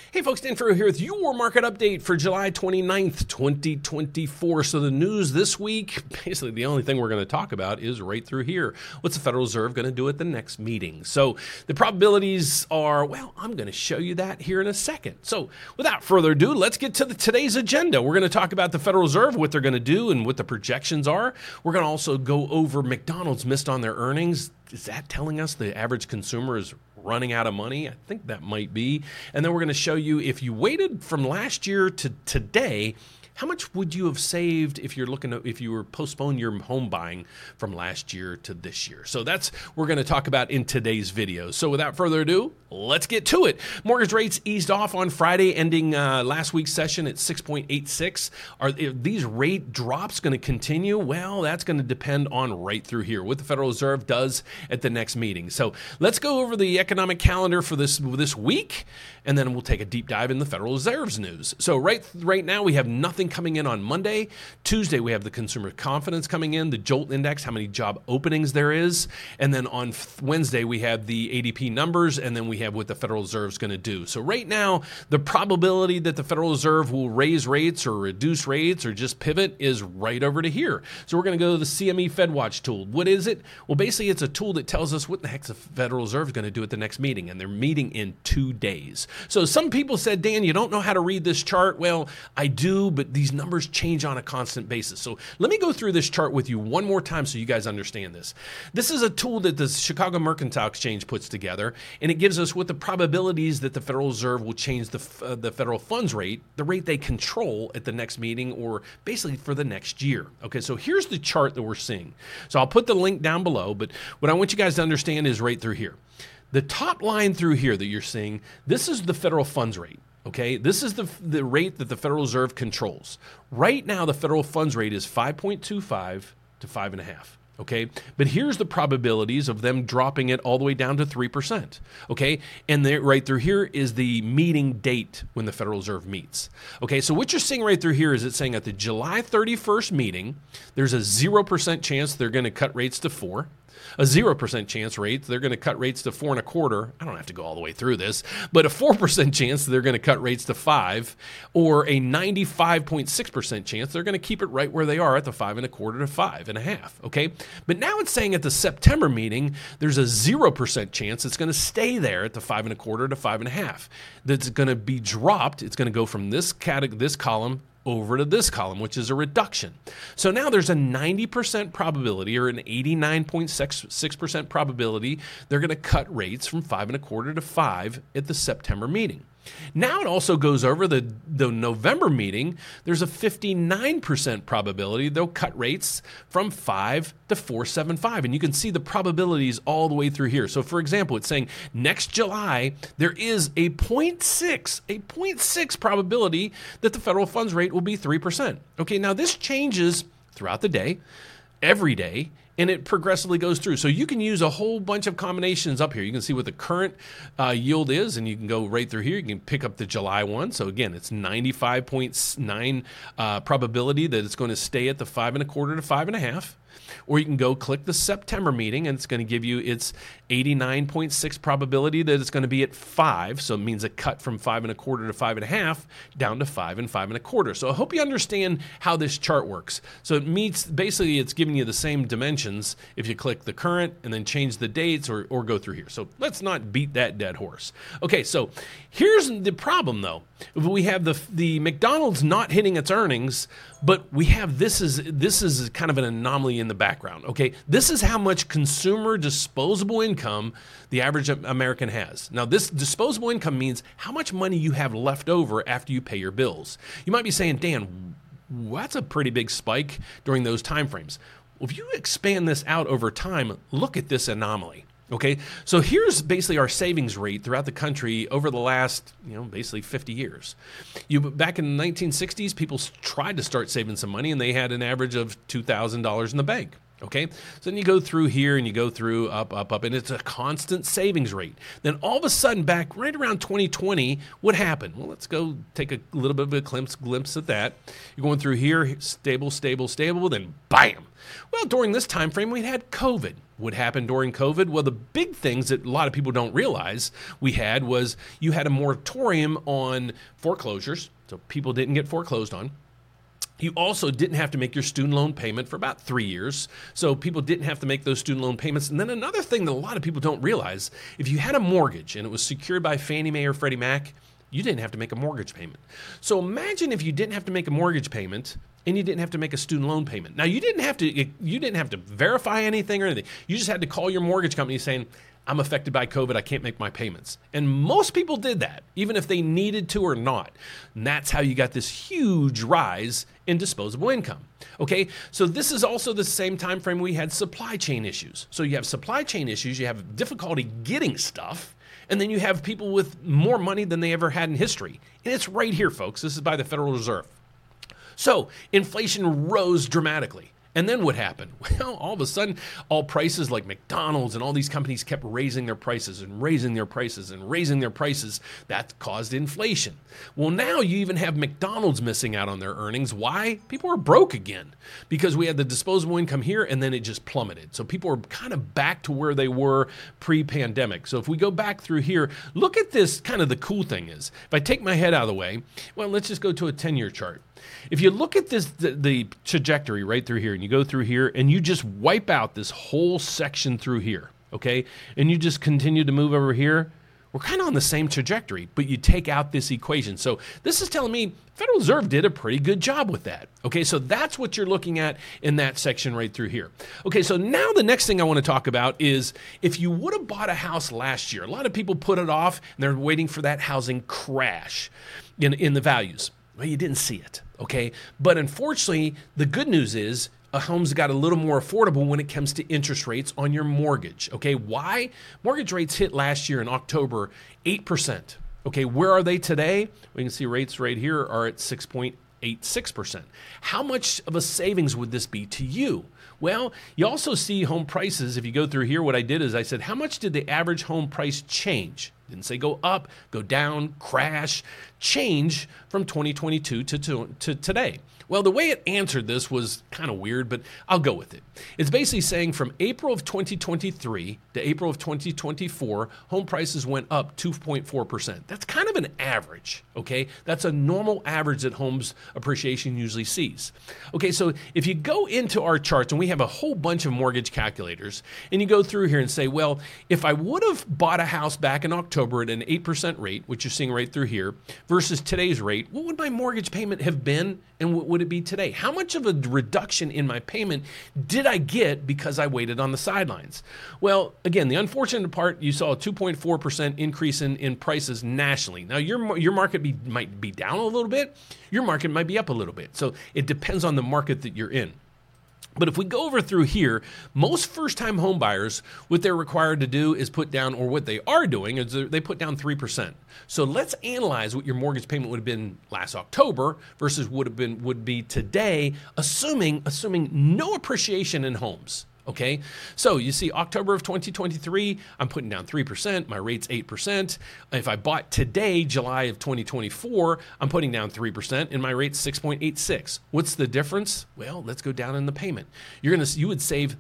Hey folks, Dan Farrow here with your market update for July 29th, 2024. So the news this week, basically the only thing we're going to talk about is right through here. What's the Federal Reserve going to do at the next meeting? So the probabilities are, well, I'm going to show you that here in a second. So without further ado, let's get to today's agenda. We're going to talk about the Federal Reserve, what they're going to do and what the projections are. We're going to also go over McDonald's missed on their earnings. Is that telling us the average consumer is running out of money? I think that might be. And then we're going to show you if you waited from last year to today, how much would you have saved if you were postponing your home buying from last year to this year? So that's what we're going to talk about in today's video. So without further ado, let's get to it. Mortgage rates eased off on Friday, ending last week's session at 6.86. Are these rate drops going to continue? Well, that's going to depend on right through here, what the Federal Reserve does at the next meeting. So let's go over the economic calendar for this week, and then we'll take a deep dive in the Federal Reserve's news. So right now we have nothing coming in on Monday. Tuesday, we have the consumer confidence coming in, the JOLT index, how many job openings there is. And then on Wednesday, we have the ADP numbers, and then we have what the Federal Reserve is going to do. So right now, the probability that the Federal Reserve will raise rates or reduce rates or just pivot is right over to here. So we're going to go to the CME FedWatch tool. What is it? Well, basically, it's a tool that tells us what the heck the Federal Reserve is going to do at the next meeting, and they're meeting in 2 days. So some people said, Dan, you don't know how to read this chart. Well, I do, but these numbers change on a constant basis. So let me go through this chart with you one more time so you guys understand this. This is a tool that the Chicago Mercantile Exchange puts together, and it gives us what the probabilities that the Federal Reserve will change the federal funds rate, the rate they control at the next meeting, or basically for the next year. Okay, so here's the chart that we're seeing. So I'll put the link down below, but what I want you guys to understand is right through here. The top line through here that you're seeing, this is the federal funds rate. Okay, this is the rate that the Federal Reserve controls. Right now, the federal funds rate is 5.25 to 5.5. Okay, but here's the probabilities of them dropping it all the way down to 3%. Okay, and right through here is the meeting date when the Federal Reserve meets. Okay, so what you're seeing right through here is it's saying at the July 31st meeting, there's a 0% chance they're going to cut rates to 4. A 0% chance rate, they're going to cut rates to 4.25. I don't have to go all the way through this, but a 4% chance they're going to cut rates to 5, or a 95.6% chance they're going to keep it right where they are at the 5.25 to 5.5. Okay, but now it's saying at the September meeting, there's a 0% chance it's going to stay there at the 5.25 to 5.5. That's going to be dropped. It's going to go from this column over to this column, which is a reduction. So now there's a 90% probability or an 89.6% probability they're going to cut rates from 5.25 to 5 at the September meeting. Now it also goes over the November meeting. There's a 59% probability they'll cut rates from 5 to 4.75. And you can see the probabilities all the way through here. So for example, it's saying next July, there is a 0.6 probability that the federal funds rate will be 3%. Okay, now this changes throughout the day, every day, and it progressively goes through. So you can use a whole bunch of combinations up here. You can see what the current yield is, and you can go right through here. You can pick up the July one. So again, it's 95.9 probability that it's going to stay at the 5.25 to 5.5. Or you can go click the September meeting, and it's going to give you its 89.6 probability that it's going to be at 5. So it means a cut from 5.25 to 5.5 down to 5 and 5.25. So I hope you understand how this chart works. So it meets, basically it's giving you the same dimensions if you click the current and then change the dates or go through here. So let's not beat that dead horse. Okay, so here's the problem though. We have the McDonald's not hitting its earnings, but we have this is kind of an anomaly in the background. Okay, this is how much consumer disposable income the average American has. Now, this disposable income means how much money you have left over after you pay your bills. You might be saying, Dan, that's a pretty big spike during those time frames. Well, if you expand this out over time, look at this anomaly. Okay, so here's basically our savings rate throughout the country over the last, basically 50 years. Back in the 1960s, people tried to start saving some money, and they had an average of $2,000 in the bank. Okay, so then you go through here and you go through up, and it's a constant savings rate. Then all of a sudden, back right around 2020, what happened? Well, let's go take a little bit of a glimpse at that. You're going through here, stable, then bam. Well, during this time frame, we had COVID. What happened during COVID? Well, the big things that a lot of people don't realize we had was you had a moratorium on foreclosures, so people didn't get foreclosed on. You also didn't have to make your student loan payment for about 3 years, so people didn't have to make those student loan payments. And then another thing that a lot of people don't realize, if you had a mortgage and it was secured by Fannie Mae or Freddie Mac, you didn't have to make a mortgage payment. So imagine if you didn't have to make a mortgage payment and you didn't have to make a student loan payment. Now, you didn't have to verify anything or anything. You just had to call your mortgage company saying, I'm affected by COVID, I can't make my payments. And most people did that, even if they needed to or not. And that's how you got this huge rise in disposable income. Okay, so this is also the same time frame we had supply chain issues. So you have supply chain issues, you have difficulty getting stuff, and then you have people with more money than they ever had in history. And it's right here, folks. This is by the Federal Reserve. So inflation rose dramatically. And then what happened? Well, all of a sudden, all prices like McDonald's and all these companies kept raising their prices and raising their prices and raising their prices. That caused inflation. Well, now you even have McDonald's missing out on their earnings. Why? People are broke again because we had the disposable income here and then it just plummeted. So people are kind of back to where they were pre-pandemic. So if we go back through here, look at this. Kind of the cool thing is, if I take my head out of the way, well, let's just go to a 10-year chart. If you look at this, the trajectory right through here, and you go through here, and you just wipe out this whole section through here, okay? And you just continue to move over here, we're kind of on the same trajectory, but you take out this equation. So this is telling me Federal Reserve did a pretty good job with that. Okay, so that's what you're looking at in that section right through here. Okay, so now the next thing I want to talk about is if you would have bought a house last year, a lot of people put it off, and they're waiting for that housing crash in the values. Well, you didn't see it, okay? But unfortunately, the good news is a home's got a little more affordable when it comes to interest rates on your mortgage, okay? Why? Mortgage rates hit last year in October 8%. Okay, where are they today? We can see rates right here are at 6.86%. How much of a savings would this be to you? Well, you also see home prices. If you go through here, what I did is I said, how much did the average home price change? Didn't say go up, go down, crash, change from 2022 to today. Well, the way it answered this was kind of weird, but I'll go with it. It's basically saying from April of 2023 to April of 2024, home prices went up 2.4%. That's kind of an average, okay? That's a normal average that homes appreciation usually sees. Okay, so if you go into our charts, and we have a whole bunch of mortgage calculators, and you go through here and say, well, if I would have bought a house back in October at an 8% rate, which you're seeing right through here, versus today's rate, what would my mortgage payment have been, and what would it be today? How much of a reduction in my payment did I get because I waited on the sidelines? Well, again, the unfortunate part, you saw a 2.4% increase in prices nationally. Now, your market might be down a little bit. Your market might be up a little bit. So it depends on the market that you're in. But if we go over through here, most first-time home buyers, what they're required to do is put down, or what they are doing, is they put down 3%. So let's analyze what your mortgage payment would have been last October versus would be today, assuming no appreciation in homes. Okay, so you see October of 2023, I'm putting down 3%, my rate's 8%. If I bought today, July of 2024, I'm putting down 3% and my rate's 6.86. What's the difference? Well, let's go down in the payment. You would save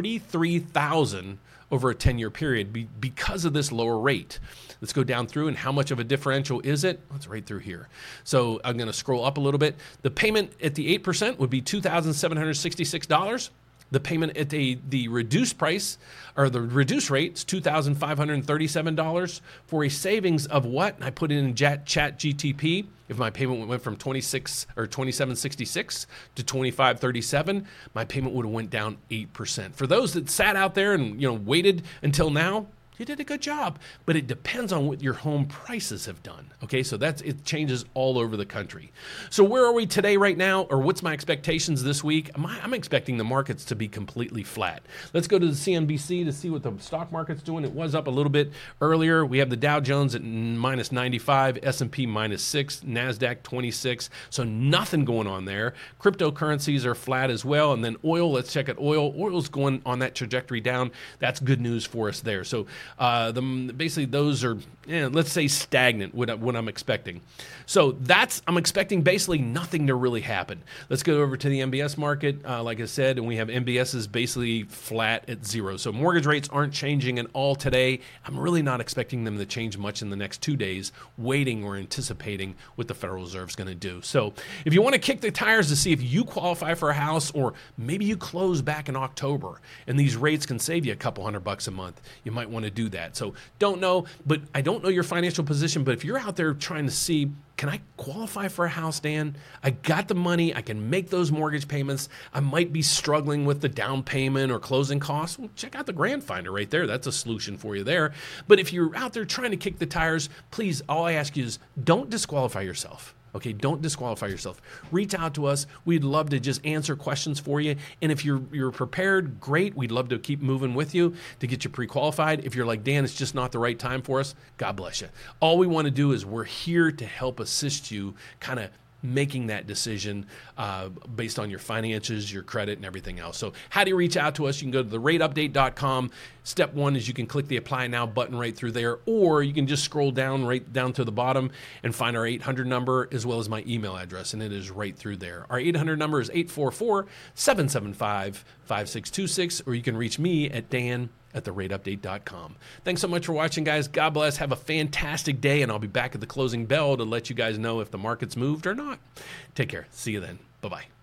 $33,000 over a 10-year period because of this lower rate. Let's go down through, and how much of a differential is it? It's right through here. So I'm going to scroll up a little bit. The payment at the 8% would be $2,766. The payment at the reduced price, or the reduced rate, is $2,537 for a savings of what? And I put it in Chat GTP. If my payment went from $2,766 to $2,537, my payment would have went down 8%. For those that sat out there and waited until now, you did a good job, but it depends on what your home prices have done. Okay, so it changes all over the country. So where are we today right now, or what's my expectations this week? I'm expecting the markets to be completely flat. Let's go to the CNBC to see what the stock market's doing. It was up a little bit earlier. We have the Dow Jones at minus 95, S&P minus 6, NASDAQ 26, so nothing going on there. Cryptocurrencies are flat as well, and then oil, let's check at oil. Oil's going on that trajectory down. That's good news for us there. So Basically, those are, let's say, stagnant, what I'm expecting. So I'm expecting basically nothing to really happen. Let's go over to the MBS market, like I said, and we have MBSs basically flat at zero. So mortgage rates aren't changing at all today. I'm really not expecting them to change much in the next 2 days, waiting or anticipating what the Federal Reserve is going to do. So if you want to kick the tires to see if you qualify for a house, or maybe you close back in October and these rates can save you a couple $100 a month, you might want to do that. So don't know, but I don't know your financial position, but if you're out there trying to see, can I qualify for a house, Dan? I got the money. I can make those mortgage payments. I might be struggling with the down payment or closing costs. Well, check out the Grand Finder right there. That's a solution for you there. But if you're out there trying to kick the tires, please, all I ask you is don't disqualify yourself. Okay, don't disqualify yourself. Reach out to us. We'd love to just answer questions for you. And if you're prepared, great. We'd love to keep moving with you to get you pre-qualified. If you're like, Dan, it's just not the right time for us, God bless you. All we want to do is we're here to help assist you kind of making that decision based on your finances, your credit, and everything else. So how do you reach out to us? You can go to therateupdate.com. Step one is you can click the Apply Now button right through there, or you can just scroll down right down to the bottom and find our 800 number as well as my email address, and it is right through there. Our 800 number is 844-775-5626, or you can reach me at dan@therateupdate.com. Thanks so much for watching, guys. God bless. Have a fantastic day, and I'll be back at the closing bell to let you guys know if the market's moved or not. Take care. See you then. Bye-bye.